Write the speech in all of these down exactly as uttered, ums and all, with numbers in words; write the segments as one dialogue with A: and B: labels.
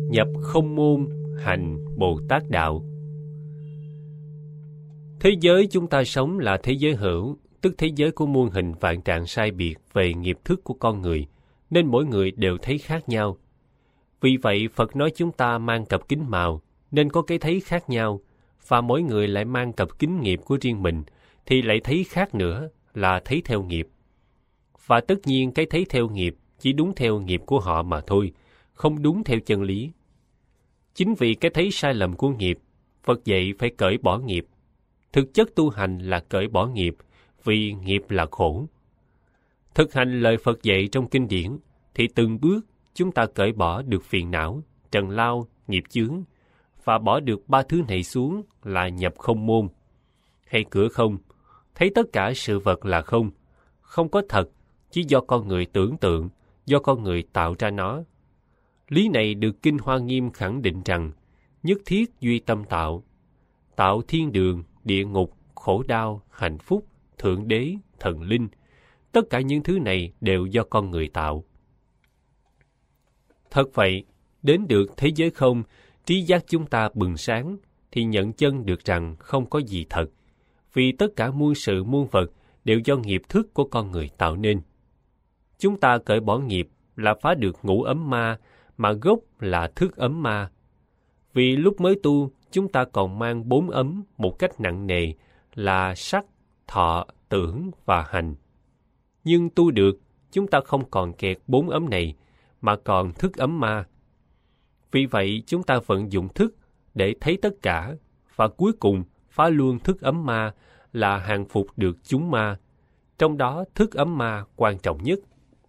A: nhập không môn, hành Bồ Tát đạo. Thế giới chúng ta sống là thế giới hữu, tức thế giới của muôn hình vạn trạng sai biệt về nghiệp thức của con người, nên mỗi người đều thấy khác nhau. Vì vậy, Phật nói chúng ta mang cặp kính màu, nên có cái thấy khác nhau, và mỗi người lại mang cặp kính nghiệp của riêng mình, thì lại thấy khác nữa, là thấy theo nghiệp. Và tất nhiên cái thấy theo nghiệp chỉ đúng theo nghiệp của họ mà thôi, không đúng theo chân lý. Chính vì cái thấy sai lầm của nghiệp, Phật dạy phải cởi bỏ nghiệp. Thực chất tu hành là cởi bỏ nghiệp, vì nghiệp là khổ. Thực hành lời Phật dạy trong kinh điển, thì từng bước chúng ta cởi bỏ được phiền não, trần lao, nghiệp chướng, và bỏ được ba thứ này xuống là nhập không môn, hay cửa không, thấy tất cả sự vật là không, không có thật, chỉ do con người tưởng tượng, do con người tạo ra nó. Lý này được Kinh Hoa Nghiêm khẳng định rằng, nhất thiết duy tâm tạo, tạo thiên đường, địa ngục, khổ đau, hạnh phúc, thượng đế, thần linh. Tất cả những thứ này đều do con người tạo. Thật vậy, đến được thế giới không, trí giác chúng ta bừng sáng, thì nhận chân được rằng không có gì thật, vì tất cả muôn sự muôn vật đều do nghiệp thức của con người tạo nên. Chúng ta cởi bỏ nghiệp là phá được ngũ ấm ma, mà gốc là thức ấm ma. Vì lúc mới tu, chúng ta còn mang bốn ấm một cách nặng nề là sắc, thọ, tưởng và hành. Nhưng tu được, chúng ta không còn kẹt bốn ấm này, mà còn thức ấm ma. Vì vậy, chúng ta vận dụng thức để thấy tất cả, và cuối cùng phá luôn thức ấm ma là hàng phục được chúng ma. Trong đó, thức ấm ma quan trọng nhất.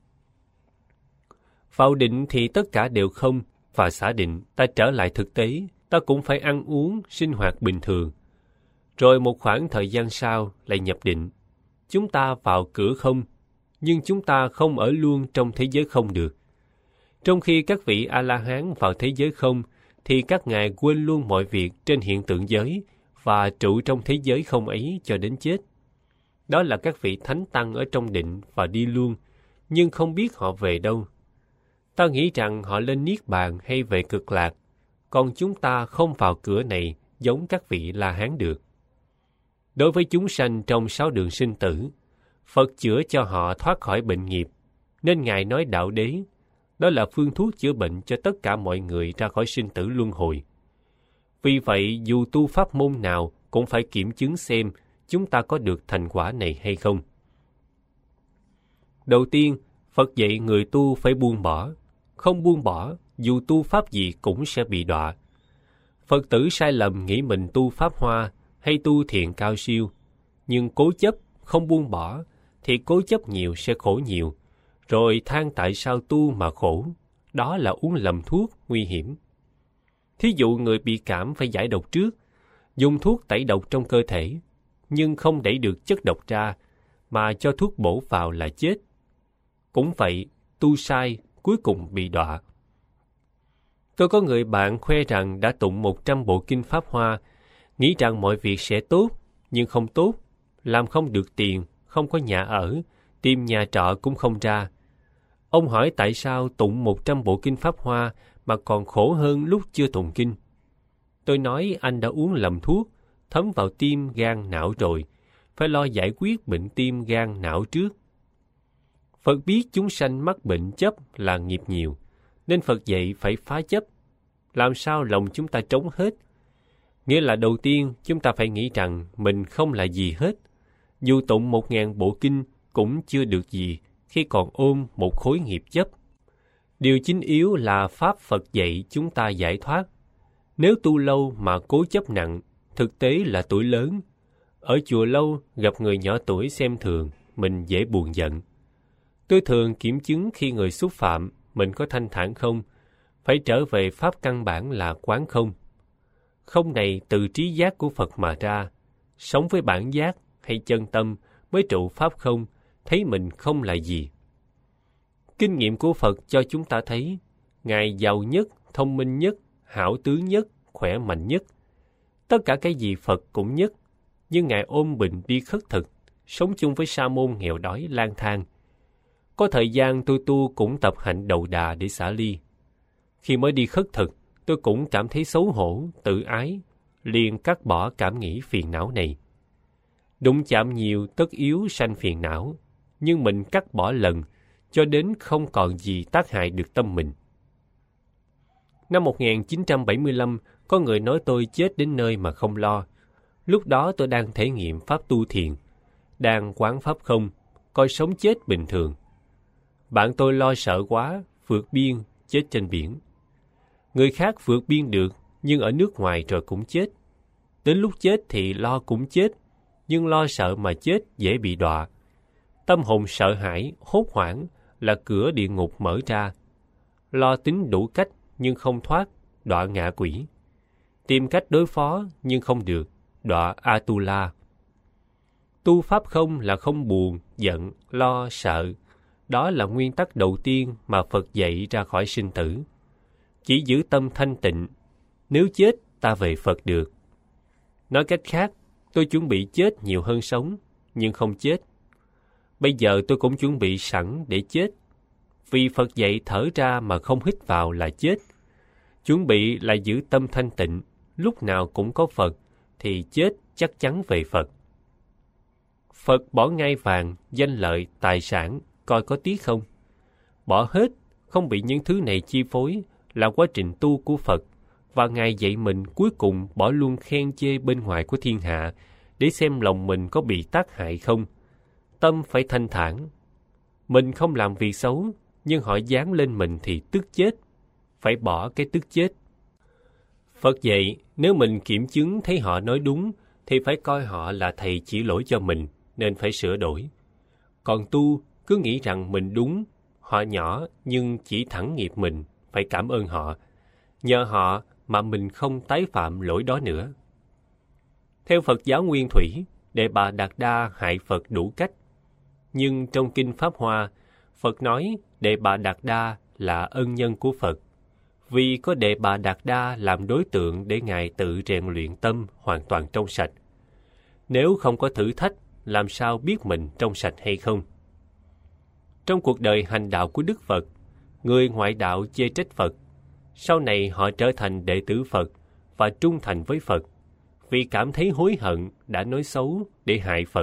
A: Vào định thì tất cả đều không, và xả định, ta trở lại thực tế, ta cũng phải ăn uống, sinh hoạt bình thường. Rồi một khoảng thời gian sau lại nhập định. Chúng ta vào cửa không, nhưng chúng ta không ở luôn trong thế giới không được. Trong khi các vị A-la-hán vào thế giới không, thì các ngài quên luôn mọi việc trên hiện tượng giới và trụ trong thế giới không ấy cho đến chết. Đó là các vị thánh tăng ở trong định và đi luôn, nhưng không biết họ về đâu. Ta nghĩ rằng họ lên Niết Bàn hay về Cực Lạc, còn chúng ta không vào cửa này giống các vị La-hán được. Đối với chúng sanh trong sáu đường sinh tử, Phật chữa cho họ thoát khỏi bệnh nghiệp, nên Ngài nói đạo đế, đó là phương thuốc chữa bệnh cho tất cả mọi người ra khỏi sinh tử luân hồi. Vì vậy, dù tu pháp môn nào cũng phải kiểm chứng xem chúng ta có được thành quả này hay không. Đầu tiên, Phật dạy người tu phải buông bỏ. Không buông bỏ, dù tu pháp gì cũng sẽ bị đọa. Phật tử sai lầm nghĩ mình tu pháp hoa hay tu thiện cao siêu, nhưng cố chấp không buông bỏ, thì cố chấp nhiều sẽ khổ nhiều, rồi than tại sao tu mà khổ. Đó là uống lầm thuốc, nguy hiểm. Thí dụ người bị cảm phải giải độc trước, dùng thuốc tẩy độc trong cơ thể, nhưng không đẩy được chất độc ra, mà cho thuốc bổ vào là chết. Cũng vậy, tu sai, cuối cùng bị đọa. Tôi có người bạn khoe rằng đã tụng một trăm bộ kinh Pháp Hoa, nghĩ rằng mọi việc sẽ tốt, nhưng không tốt, làm không được tiền, không có nhà ở, tìm nhà trọ cũng không ra. Ông hỏi tại sao tụng một trăm bộ kinh Pháp Hoa mà còn khổ hơn lúc chưa tụng kinh. Tôi nói anh đã uống lầm thuốc, thấm vào tim, gan, não rồi, phải lo giải quyết bệnh tim, gan, não trước. Phật biết chúng sanh mắc bệnh chấp là nghiệp nhiều, nên Phật dạy phải phá chấp. Làm sao lòng chúng ta trống hết? Nghĩa là đầu tiên chúng ta phải nghĩ rằng mình không là gì hết. Dù tụng một ngàn bộ kinh cũng chưa được gì khi còn ôm một khối nghiệp chấp. Điều chính yếu là Pháp Phật dạy chúng ta giải thoát. Nếu tu lâu mà cố chấp nặng, thực tế là tuổi lớn. Ở chùa lâu gặp người nhỏ tuổi xem thường, mình dễ buồn giận. Tôi thường kiểm chứng khi người xúc phạm, mình có thanh thản không, phải trở về Pháp căn bản là quán không. Không này từ trí giác của Phật mà ra, sống với bản giác hay chân tâm mới trụ Pháp không, thấy mình không là gì. Kinh nghiệm của Phật cho chúng ta thấy, Ngài giàu nhất, thông minh nhất, hảo tướng nhất, khỏe mạnh nhất. Tất cả cái gì Phật cũng nhất, nhưng Ngài ôm bệnh đi khất thực, sống chung với sa môn nghèo đói lang thang. Có thời gian tôi tu cũng tập hạnh đầu đà để xả ly. Khi mới đi khất thực, tôi cũng cảm thấy xấu hổ, tự ái, liền cắt bỏ cảm nghĩ phiền não này. Đụng chạm nhiều tất yếu sanh phiền não, nhưng mình cắt bỏ lần, cho đến không còn gì tác hại được tâm mình. Năm một nghìn chín trăm bảy mươi lăm, có người nói tôi chết đến nơi mà không lo. Lúc đó tôi đang thể nghiệm pháp tu thiền, đang quán pháp không, coi sống chết bình thường. Bạn tôi lo sợ quá, vượt biên, chết trên biển. Người khác vượt biên được, nhưng ở nước ngoài rồi cũng chết. Đến lúc chết thì lo cũng chết, nhưng lo sợ mà chết dễ bị đọa. Tâm hồn sợ hãi, hốt hoảng là cửa địa ngục mở ra. Lo tính đủ cách nhưng không thoát, đọa ngạ quỷ. Tìm cách đối phó nhưng không được, đọa Atula. Tu pháp không là không buồn, giận, lo, sợ. Đó là nguyên tắc đầu tiên mà Phật dạy ra khỏi sinh tử. Chỉ giữ tâm thanh tịnh, nếu chết ta về Phật được. Nói cách khác, tôi chuẩn bị chết nhiều hơn sống, nhưng không chết. Bây giờ tôi cũng chuẩn bị sẵn để chết. Vì Phật dạy thở ra mà không hít vào là chết. Chuẩn bị là giữ tâm thanh tịnh, lúc nào cũng có Phật, thì chết chắc chắn về Phật. Phật bỏ ngai vàng, danh lợi, tài sản, coi có tiếc không? Bỏ hết, không bị những thứ này chi phối, là quá trình tu của Phật, và Ngài dạy mình cuối cùng bỏ luôn khen chê bên ngoài của thiên hạ, để xem lòng mình có bị tác hại không. Tâm phải thanh thản. Mình không làm việc xấu, nhưng họ dán lên mình thì tức chết. Phải bỏ cái tức chết. Phật dạy, nếu mình kiểm chứng thấy họ nói đúng, thì phải coi họ là thầy chỉ lỗi cho mình, nên phải sửa đổi. Còn tu, cứ nghĩ rằng mình đúng, họ nhỏ nhưng chỉ thẳng nghiệp mình, phải cảm ơn họ. Nhờ họ mà mình không tái phạm lỗi đó nữa. Theo Phật giáo Nguyên Thủy, Đề Bà Đạt Đa hại Phật đủ cách. Nhưng trong Kinh Pháp Hoa, Phật nói Đề Bà Đạt Đa là ân nhân của Phật, vì có Đề Bà Đạt Đa làm đối tượng để Ngài tự rèn luyện tâm hoàn toàn trong sạch. Nếu không có thử thách, làm sao biết mình trong sạch hay không? Trong cuộc đời hành đạo của Đức Phật, người ngoại đạo chê trách Phật. Sau này họ trở thành đệ tử Phật và trung thành với Phật, vì cảm thấy hối hận đã nói xấu để hại Phật.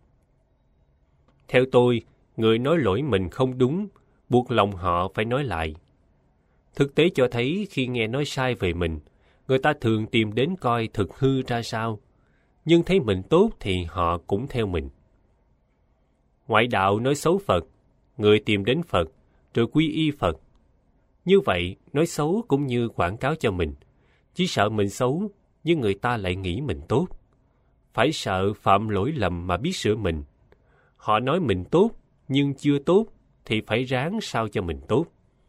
A: Theo tôi, người nói lỗi mình không đúng, buộc lòng họ phải nói lại. Thực tế cho thấy khi nghe nói sai về mình, người ta thường tìm đến coi thực hư ra sao, nhưng thấy mình tốt thì họ cũng theo mình. Ngoại đạo nói xấu Phật, người tìm đến Phật, rồi quy y Phật. Như vậy, nói xấu cũng như quảng cáo cho mình. Chỉ sợ mình xấu, nhưng người ta lại nghĩ mình tốt. Phải sợ phạm lỗi lầm mà biết sửa mình. Họ nói mình tốt, nhưng chưa tốt, thì phải ráng sao cho mình tốt.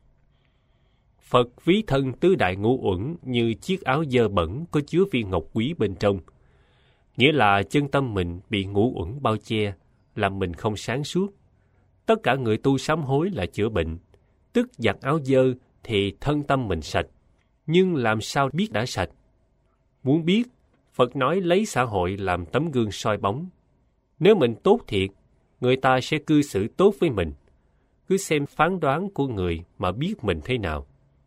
A: Phật ví thân tứ đại ngũ uẩn như chiếc áo dơ bẩn có chứa viên ngọc quý bên trong. Nghĩa là chân tâm mình bị ngũ uẩn bao che, làm mình không sáng suốt. Tất cả người tu sám hối là chữa bệnh, tức giặt áo dơ thì thân tâm mình sạch. Nhưng làm sao biết đã sạch? Muốn biết, Phật nói lấy xã hội làm tấm gương soi bóng. Nếu mình tốt thiệt, người ta sẽ cư xử tốt với mình. Cứ xem phán đoán của người mà biết mình thế nào.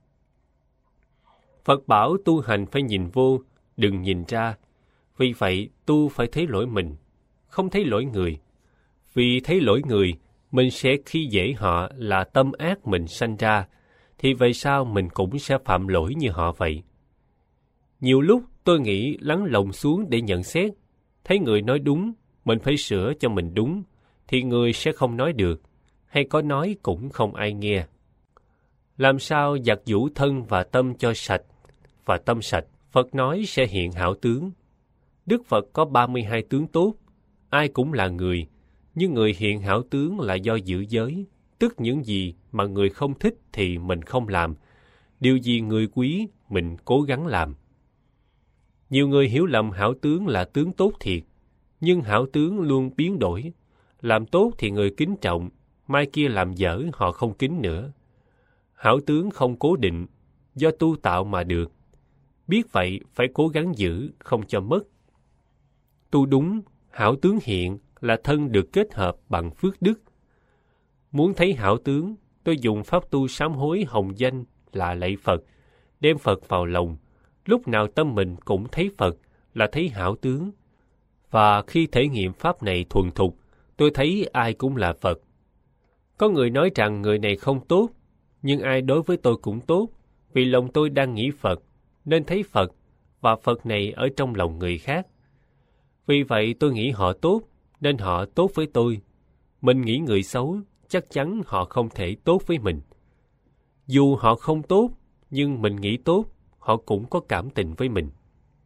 A: Phật bảo tu hành phải nhìn vô, đừng nhìn ra. Vì vậy, tu phải thấy lỗi mình, không thấy lỗi người. Vì thấy lỗi người, mình sẽ khi dễ họ là tâm ác mình sanh ra, thì về sau mình cũng sẽ phạm lỗi như họ vậy. Nhiều lúc tôi nghĩ lắng lòng xuống để nhận xét, thấy người nói đúng, mình phải sửa cho mình đúng, thì người sẽ không nói được, hay có nói cũng không ai nghe. Làm sao giặt giũ thân và tâm cho sạch, và tâm sạch, Phật nói sẽ hiện hảo tướng. Đức Phật có ba mươi hai tướng tốt, ai cũng là người, nhưng người hiện hảo tướng là do giữ giới, tức những gì mà người không thích thì mình không làm, điều gì người quý mình cố gắng làm. Nhiều người hiểu lầm hảo tướng là tướng tốt thiệt, nhưng hảo tướng luôn biến đổi. Làm tốt thì người kính trọng, mai kia làm dở họ không kính nữa. Hảo tướng không cố định, do tu tạo mà được. Biết vậy phải cố gắng giữ, không cho mất. Tu đúng, hảo tướng hiện là thân được kết hợp bằng phước đức. Muốn thấy hảo tướng, tôi dùng pháp tu sám hối hồng danh là lạy Phật, đem Phật vào lòng, lúc nào tâm mình cũng thấy Phật là thấy hảo tướng. Và khi thể nghiệm pháp này thuần thục, tôi thấy ai cũng là Phật. Có người nói rằng người này không tốt, nhưng ai đối với tôi cũng tốt, vì lòng tôi đang nghĩ Phật, nên thấy Phật, và Phật này ở trong lòng người khác. Vì vậy tôi nghĩ họ tốt, nên họ tốt với tôi. Mình nghĩ người xấu, chắc chắn họ không thể tốt với mình. Dù họ không tốt, nhưng mình nghĩ tốt, họ cũng có cảm tình với mình.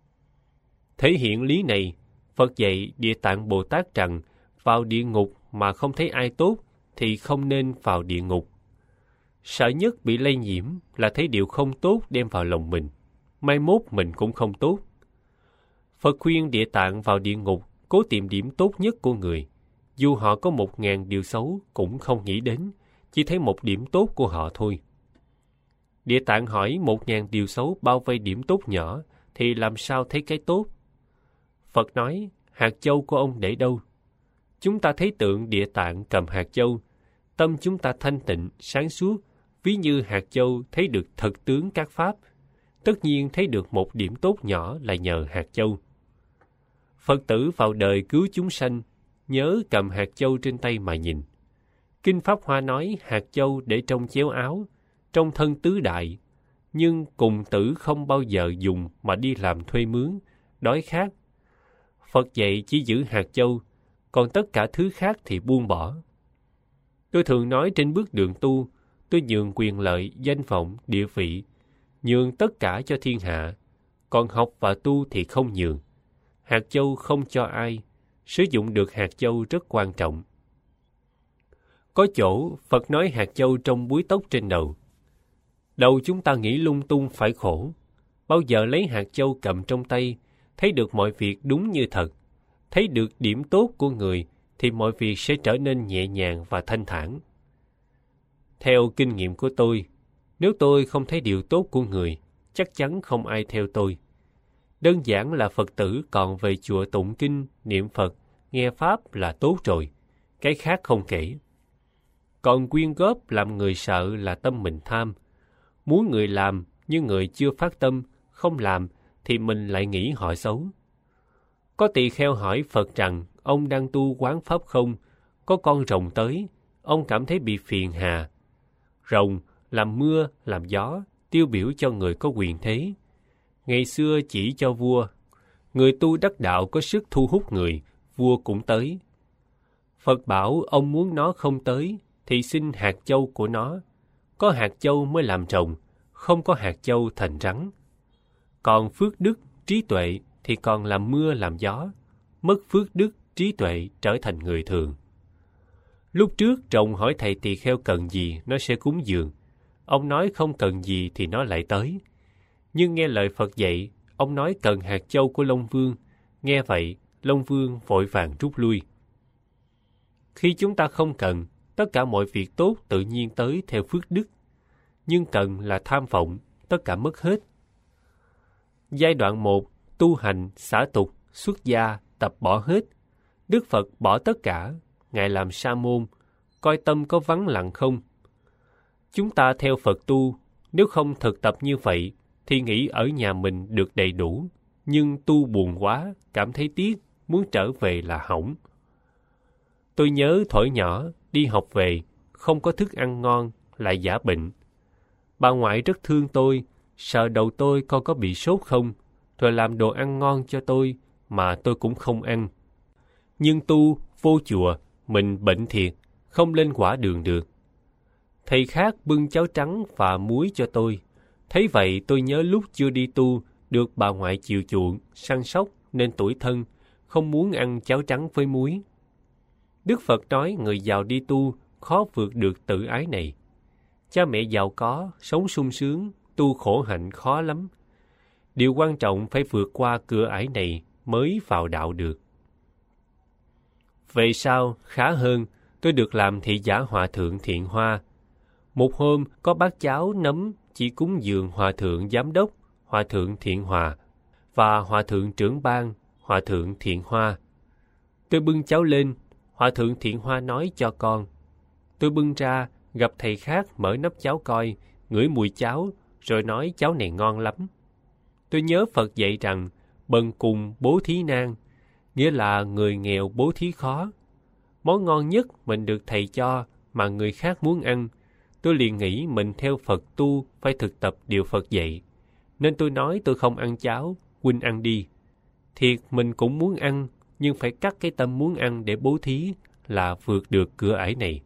A: Thể hiện lý này, Phật dạy Địa Tạng Bồ Tát rằng vào địa ngục mà không thấy ai tốt thì không nên vào địa ngục. Sợ nhất bị lây nhiễm là thấy điều không tốt đem vào lòng mình, mai mốt mình cũng không tốt. Phật khuyên Địa Tạng vào địa ngục cố tìm điểm tốt nhất của người, dù họ có một ngàn điều xấu cũng không nghĩ đến, chỉ thấy một điểm tốt của họ thôi. Địa Tạng hỏi một ngàn điều xấu bao vây điểm tốt nhỏ thì làm sao thấy cái tốt? Phật nói, hạt châu của ông để đâu? Chúng ta thấy tượng Địa Tạng cầm hạt châu, tâm chúng ta thanh tịnh, sáng suốt, ví như hạt châu thấy được thật tướng các pháp, tất nhiên thấy được một điểm tốt nhỏ là nhờ hạt châu. Phật tử vào đời cứu chúng sanh, nhớ cầm hạt châu trên tay mà nhìn. Kinh Pháp Hoa nói hạt châu để trong chéo áo, trong thân tứ đại, nhưng cùng tử không bao giờ dùng mà đi làm thuê mướn, đói khát. Phật dạy chỉ giữ hạt châu, còn tất cả thứ khác thì buông bỏ. Tôi thường nói trên bước đường tu, tôi nhường quyền lợi, danh vọng, địa vị, nhường tất cả cho thiên hạ, còn học và tu thì không nhường. Hạt châu không cho ai, sử dụng được hạt châu rất quan trọng. Có chỗ Phật nói hạt châu trong búi tóc trên đầu. Đầu chúng ta nghĩ lung tung phải khổ, bao giờ lấy hạt châu cầm trong tay, thấy được mọi việc đúng như thật, thấy được điểm tốt của người thì mọi việc sẽ trở nên nhẹ nhàng và thanh thản. Theo kinh nghiệm của tôi, nếu tôi không thấy điều tốt của người, chắc chắn không ai theo tôi. Đơn giản là Phật tử còn về chùa tụng kinh, niệm Phật, nghe Pháp là tốt rồi, cái khác không kể. Còn quyên góp làm người sợ là tâm mình tham. Muốn người làm nhưng người chưa phát tâm, không làm thì mình lại nghĩ họ xấu. Có tỳ kheo hỏi Phật rằng ông đang tu quán Pháp không, có con rồng tới, ông cảm thấy bị phiền hà. Rồng làm mưa, làm gió, tiêu biểu cho người có quyền thế. Ngày xưa chỉ cho vua, người tu đắc đạo có sức thu hút người, vua cũng tới. Phật bảo ông muốn nó không tới, thì xin hạt châu của nó. Có hạt châu mới làm rồng, không có hạt châu thành rắn. Còn phước đức, trí tuệ thì còn làm mưa làm gió. Mất phước đức, trí tuệ trở thành người thường. Lúc trước rồng hỏi thầy tỳ kheo cần gì, nó sẽ cúng dường. Ông nói không cần gì thì nó lại tới. Nhưng nghe lời Phật dạy, ông nói cần hạt châu của Long Vương. Nghe vậy, Long Vương vội vàng rút lui. Khi chúng ta không cần, tất cả mọi việc tốt tự nhiên tới theo phước đức. Nhưng cần là tham vọng, tất cả mất hết. Giai đoạn một, tu hành, xả tục, xuất gia, tập bỏ hết. Đức Phật bỏ tất cả, Ngài làm sa môn, coi tâm có vắng lặng không. Chúng ta theo Phật tu, nếu không thực tập như vậy, thì nghĩ ở nhà mình được đầy đủ, nhưng tu buồn quá, cảm thấy tiếc, muốn trở về là hỏng. Tôi nhớ thuở nhỏ, đi học về, không có thức ăn ngon, lại giả bệnh. Bà ngoại rất thương tôi, sợ đầu tôi con có bị sốt không, rồi làm đồ ăn ngon cho tôi, mà tôi cũng không ăn. Nhưng tu, vô chùa, mình bệnh thiệt, không lên quả đường được. Thầy khác bưng cháo trắng và muối cho tôi. Thấy vậy tôi nhớ lúc chưa đi tu, được bà ngoại chiều chuộng, săn sóc nên tủi thân, không muốn ăn cháo trắng với muối. Đức Phật nói người giàu đi tu khó vượt được tự ái này. Cha mẹ giàu có, sống sung sướng, tu khổ hạnh khó lắm. Điều quan trọng phải vượt qua cửa ải này mới vào đạo được. Về sau, khá hơn, tôi được làm thị giả Hòa Thượng Thiện Hoa. Một hôm, có bát cháo nấm chỉ cúng dường Hòa Thượng Giám đốc, Hòa Thượng Thiện Hòa và Hòa Thượng Trưởng ban, Hòa Thượng Thiện Hoa. Tôi bưng cháo lên, Hòa Thượng Thiện Hoa nói cho con. Tôi bưng ra, gặp thầy khác mở nắp cháo coi, ngửi mùi cháo, rồi nói cháo này ngon lắm. Tôi nhớ Phật dạy rằng bần cùng bố thí nan, nghĩa là người nghèo bố thí khó. Món ngon nhất mình được thầy cho mà người khác muốn ăn, tôi liền nghĩ mình theo Phật tu phải thực tập điều Phật dạy. Nên tôi nói tôi không ăn cháo, huynh ăn đi. Thiệt mình cũng muốn ăn, nhưng phải cắt cái tâm muốn ăn để bố thí là vượt được cửa ải này.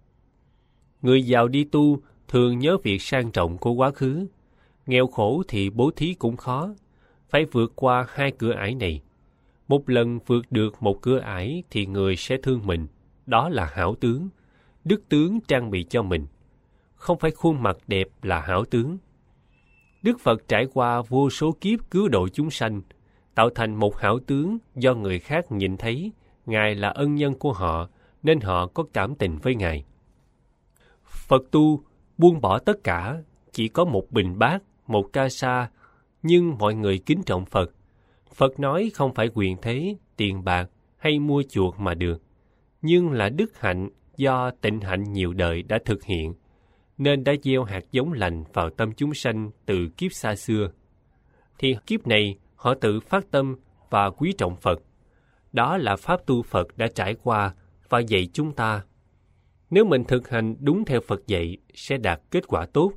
A: Người giàu đi tu thường nhớ việc sang trọng của quá khứ. Nghèo khổ thì bố thí cũng khó, phải vượt qua hai cửa ải này. Một lần vượt được một cửa ải thì người sẽ thương mình, đó là hảo tướng, đức tướng trang bị cho mình. Không phải khuôn mặt đẹp là hảo tướng. Đức Phật trải qua vô số kiếp cứu độ chúng sanh, tạo thành một hảo tướng do người khác nhìn thấy Ngài là ân nhân của họ, nên họ có cảm tình với Ngài. Phật tu buông bỏ tất cả, chỉ có một bình bát, một ca sa, nhưng mọi người kính trọng Phật. Phật nói không phải quyền thế, tiền bạc hay mua chuộc mà được, nhưng là đức hạnh do tịnh hạnh nhiều đời đã thực hiện, nên đã gieo hạt giống lành vào tâm chúng sanh từ kiếp xa xưa. Thì kiếp này họ tự phát tâm và quý trọng Phật. Đó là pháp tu Phật đã trải qua và dạy chúng ta. Nếu mình thực hành đúng theo Phật dạy, sẽ đạt kết quả tốt.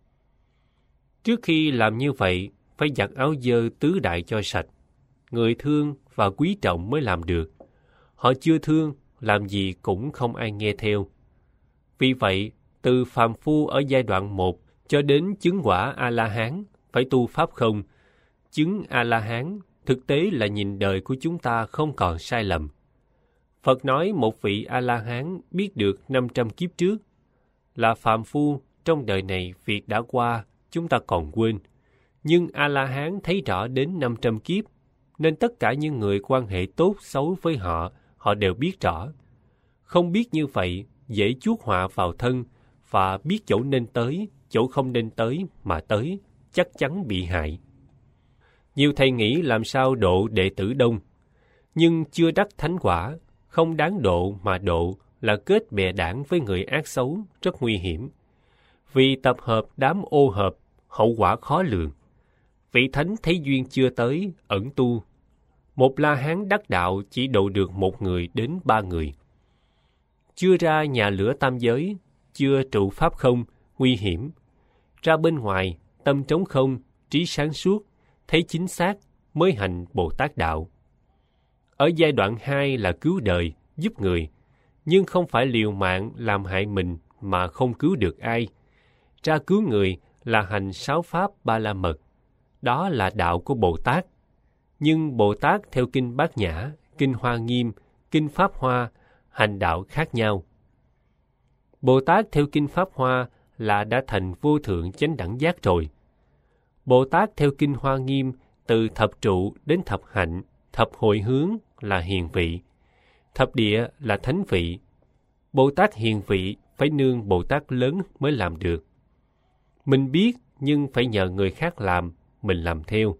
A: Trước khi làm như vậy, phải giặt áo dơ tứ đại cho sạch. Người thương và quý trọng mới làm được. Họ chưa thương, làm gì cũng không ai nghe theo. Vì vậy, từ phàm phu ở giai đoạn một cho đến chứng quả A-la-hán, phải tu pháp không. Chứng A-la-hán thực tế là nhìn đời của chúng ta không còn sai lầm. Phật nói một vị A-la-hán biết được năm trăm kiếp trước. Là phàm phu, trong đời này việc đã qua, chúng ta còn quên. Nhưng A-la-hán thấy rõ đến năm trăm kiếp, nên tất cả những người quan hệ tốt xấu với họ, họ đều biết rõ. Không biết như vậy, dễ chuốc họa vào thân, và biết chỗ nên tới, chỗ không nên tới mà tới, chắc chắn bị hại. Nhiều thầy nghĩ làm sao độ đệ tử đông, nhưng chưa đắc thánh quả, không đáng độ mà độ là kết bè đảng với người ác xấu, rất nguy hiểm. Vì tập hợp đám ô hợp, hậu quả khó lường. Vị thánh thấy duyên chưa tới, ẩn tu. Một La Hán đắc đạo chỉ độ được một người đến ba người. Chưa ra nhà lửa tam giới, chưa trụ pháp không, nguy hiểm. Ra bên ngoài, tâm trống không, trí sáng suốt, thấy chính xác mới hành Bồ Tát đạo. Ở giai đoạn hai là cứu đời, giúp người, nhưng không phải liều mạng làm hại mình mà không cứu được ai. Ra cứu người là hành sáu pháp ba la mật, đó là đạo của Bồ Tát. Nhưng Bồ Tát theo kinh Bát Nhã, kinh Hoa Nghiêm, kinh Pháp Hoa, hành đạo khác nhau. Bồ Tát theo kinh Pháp Hoa là đã thành vô thượng chánh đẳng giác rồi. Bồ Tát theo kinh Hoa Nghiêm từ thập trụ đến thập hạnh, thập hội hướng là hiền vị, thập địa là thánh vị. Bồ Tát hiền vị phải nương Bồ Tát lớn mới làm được. Mình biết nhưng phải nhờ người khác làm, mình làm theo.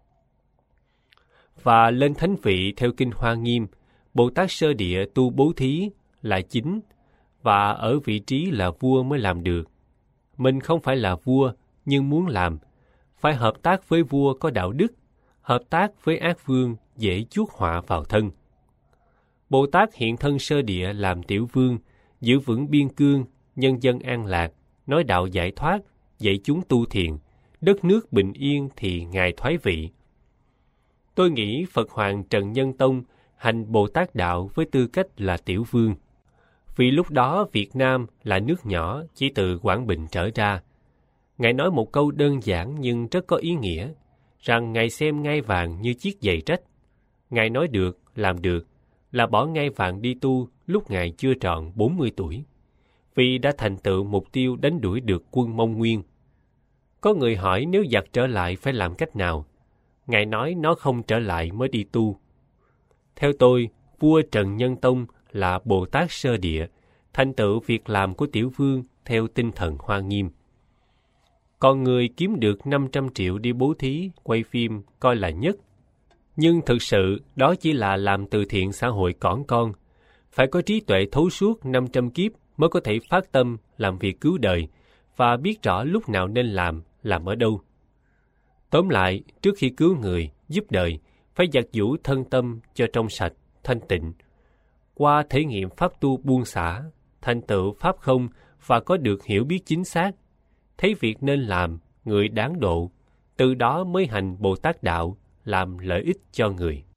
A: Và lên thánh vị theo kinh Hoa Nghiêm, Bồ Tát sơ địa tu bố thí là chính, và ở vị trí là vua mới làm được. Mình không phải là vua, nhưng muốn làm, phải hợp tác với vua có đạo đức, hợp tác với ác vương dễ chuốc họa vào thân. Bồ Tát hiện thân sơ địa làm tiểu vương, giữ vững biên cương, nhân dân an lạc, nói đạo giải thoát, dạy chúng tu thiền, đất nước bình yên thì Ngài thoái vị. Tôi nghĩ Phật Hoàng Trần Nhân Tông hành Bồ Tát đạo với tư cách là tiểu vương. Vì lúc đó Việt Nam là nước nhỏ chỉ từ Quảng Bình trở ra. Ngài nói một câu đơn giản nhưng rất có ý nghĩa, rằng Ngài xem ngai vàng như chiếc giày rách. Ngài nói được, làm được, là bỏ ngai vàng đi tu lúc Ngài chưa tròn bốn mươi tuổi, vì đã thành tựu mục tiêu đánh đuổi được quân Mông Nguyên. Có người hỏi nếu giặc trở lại phải làm cách nào? Ngài nói nó không trở lại mới đi tu. Theo tôi, vua Trần Nhân Tông là Bồ Tát sơ địa, thành tựu việc làm của tiểu vương theo tinh thần Hoa Nghiêm. Còn người kiếm được năm trăm triệu đi bố thí, quay phim, coi là nhất. Nhưng thực sự, đó chỉ là làm từ thiện xã hội cỏn con. Phải có trí tuệ thấu suốt năm trăm kiếp mới có thể phát tâm làm việc cứu đời, và biết rõ lúc nào nên làm, làm ở đâu. Tóm lại, trước khi cứu người, giúp đời, phải giặt giũ thân tâm cho trong sạch, thanh tịnh. Qua thể nghiệm pháp tu buông xả, thành tựu pháp không và có được hiểu biết chính xác, thấy việc nên làm, người đáng độ, từ đó mới hành Bồ Tát đạo, làm lợi ích cho người.